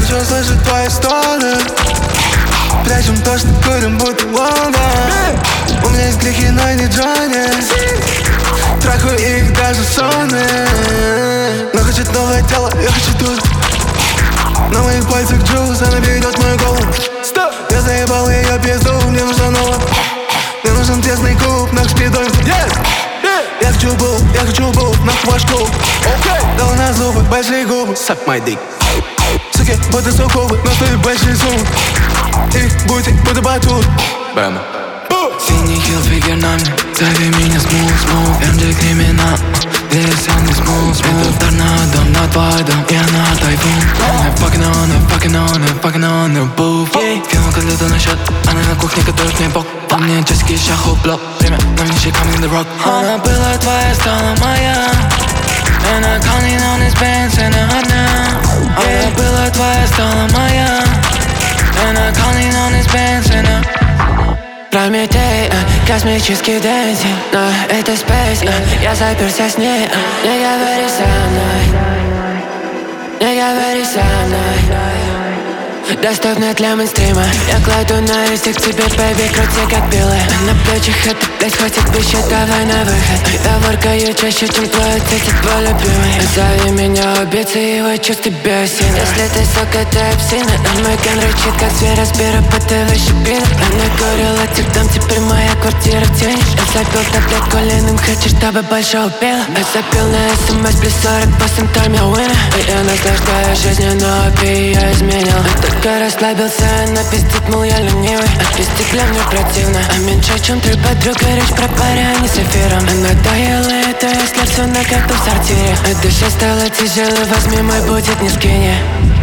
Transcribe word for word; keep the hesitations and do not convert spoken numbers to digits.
хочу слышать твои стоны. Прячем то, что курим, будто Лондон. У меня есть грехи, но не Джонни. Трахаю их даже сонные. Но хочет новое тело, я хочу тут. На моих пальцах джуз, она перейдет мою голову. Стоп! Я заебал ее пизду, мне нужно новое. Мне нужен тесный куб, нах спидой. Yes! Yeah! Я хочу был, я хочу был, нах ваш клуб. Okay. Дал на зубы, большие губы. Suck my dick. Суки, будто суховы, но стоит большие суммы. Их бути, будто батут. Бэм. Синий хилл, фигер на мне. Зови меня смув, смув. эм джей криминал. Здесь я не смув, смув. Это торнадо, на твой дом, я на тайфун. I'm fucking on, I'm fucking on, I'm fucking on the booth. Кинул котлету на счет, она на кухне готовит мне бок. По мне часики, шаху, блок. Время, но не she coming the rock. Она была твоя, стала моя. And I calling on this band, and I now. Она была твоя, стала моя. And I calling on this band, and I. Прометей, э, космический дэнсинг. Но это спейс, э, я заперся с ней, э. Не говори со мной, не говори со мной. Доступно для мейнстрима. Я кладу на рисик тебе, бэйби, крути как белая. На плечах это, блядь, хватит пищи, давай на выход. Я воркаю чаще, чем твой отец и твой любимый. Зови меня убийцей, его чувств бесина. Если ты, сука, ты псина, а мой ген рычит, как зверь, разбира по ТВ щепина. Я накурил этих дом, теперь моя квартира в тени. Я запил таблетку ленным, хочу, чтобы больше убила. Я запил на смс, плюс сорок восемь, там я winner. И я наслаждаюсь жизнью, но опий я изменил. Только расслабился, она пиздит, мол, я ленивый. А пиздит для мне противно. А меньше, чем три подруга, речь про паря, а не с эфиром. Она доела это, если все на как-то в сортире. А душа стала тяжелой, возьми мой будет, не скини.